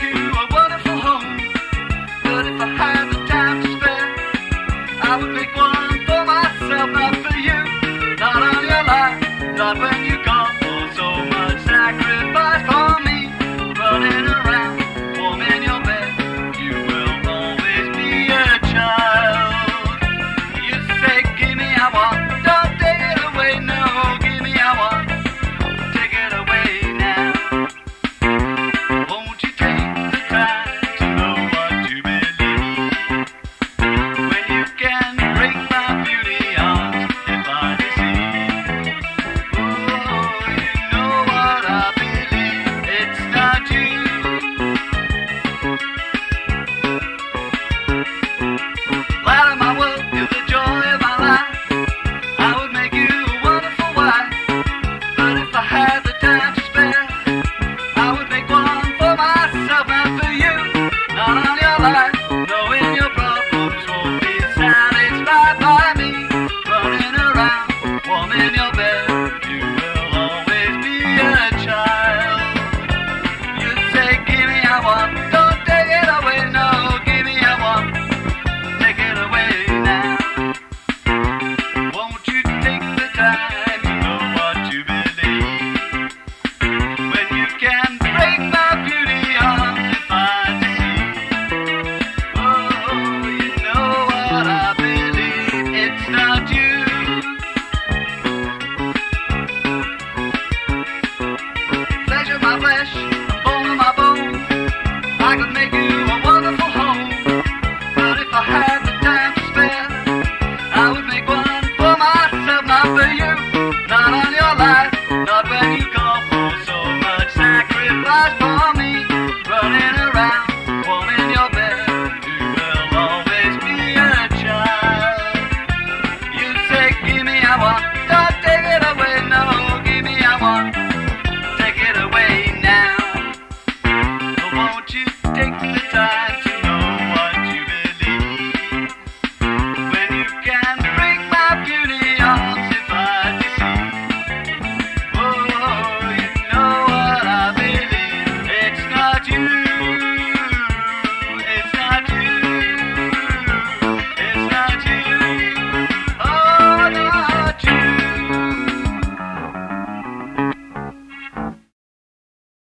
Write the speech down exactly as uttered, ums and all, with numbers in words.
you a wonderful home. But if I had the time to spare, I would make one for myself, not for you. Not on your life, not when you gone. For so much sacrifice for me. Running around, warm in your bed. You will always be a child. You say, give me I want, don't take it away. No, give me I want, take it away now. Won't you take the time to know what you believe? When you can break my beauty arms if I deceive. Oh, you know what I believe, it's not you. Light of my world, you're the joy of my life. I would make you a wonderful wife. But if I had the time to spare, I would make one for myself and for you. Not on your life, knowing your problems won't be satisfied by me. Running around, warm in your bed, you will always be a child. You say, give me I want, don't take it away. No, give me I want, take it away now. Won't you take the time to know what you believe? When you can break my beauty arms if I deceive. Oh, you know what I believe, it's not you. Flesh of my flesh, bone of my bone, I could make you a wonderful home. But if I had the time to spare, I would make one for myself, not for you. Not on your life, not when you call for so much sacrifice for me. Running around, warm in your bed, you will always be a child. You say, give me I want, don't take it away. No, give me I want, take it away now. But won't you take the time